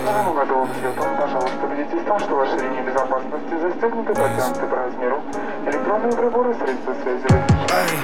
Новому году Хилтон, пожалуйста, убедитесь в том, что ваши ремни безопасности застегнуты, подтянуты по размеру. Электронные приборы, средства связи выключены.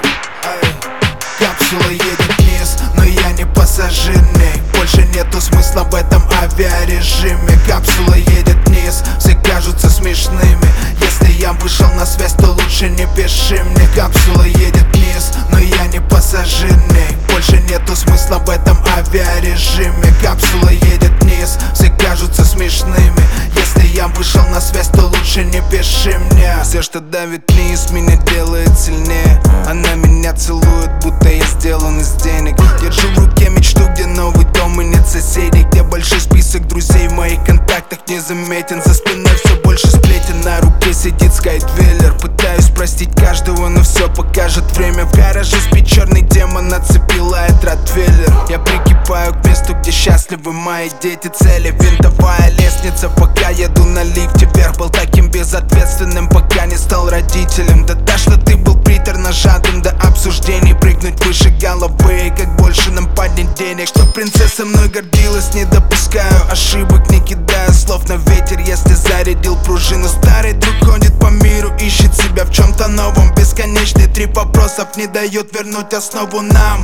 Капсула едет вниз, но я не пассажирный. Больше нету смысла в этом авиарежиме. Капсула едет вниз, все кажутся смешными. Если я вышел на связь, то лучше не пиши мне. Капсула едет вниз, но я не пассажирный. Больше нету смысла в этом авиарежиме. Капсула едет вниз, все кажутся смешными. Если я вышел на связь, то лучше не пиши мне. Все, что давит вниз, меня делает сильнее. Она меня целует, будто я сделан из денег. Держу в руке мечту, где новый дом и нет соседей, где большой список друзей в моих контактах не заметен. За спиной все больше сплетен, на руке сидит скайдвиллер. Пытаюсь простить каждого, но все покажет время. В гараже спит черный демон, на цепи лает ротвейлер. Я прикипаю к месту, где счастливы мои дети. Цели винтовая лестница, пока еду на лифте вверх. Был таким безответственным, пока не стал родителем. Да так, что ты был приторно жаден до обсуждений. Прыгнуть выше головы, как больше нам поднять денег. Чтоб принцесса мной гордилась, не допускаю ошибок, не кидаю слов на ветер. Если зарядил пружину, старый друг ходит по миру, ищет себя в чем-то новом. Бесконечный трип вопросов не дает вернуть основу нам.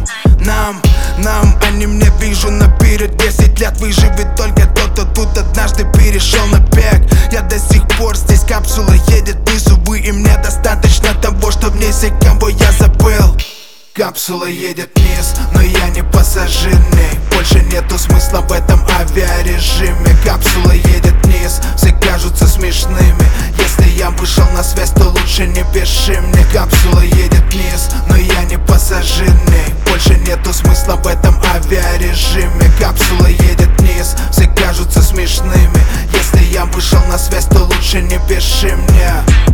Они мне вижу наперед. 10 лет выживет только тот, кто тут однажды перешел на бег. Я до сих пор здесь, капсула едет вниз, увы, и мне достаточно того, что в ней все, кого я забыл. Капсула едет вниз, но я не пассажирный. Больше нету смысла в этом авиарежиме. Капсула едет вниз, все кажутся смешными. Если я вышел на связь, то лучше не пиши мне. Капсула едет вниз, но я не пассажирный. Больше нету смысла в этом авиарежиме. Капсула едет вниз, все кажутся смешными. Если я вышел на связь, то лучше не пиши мне.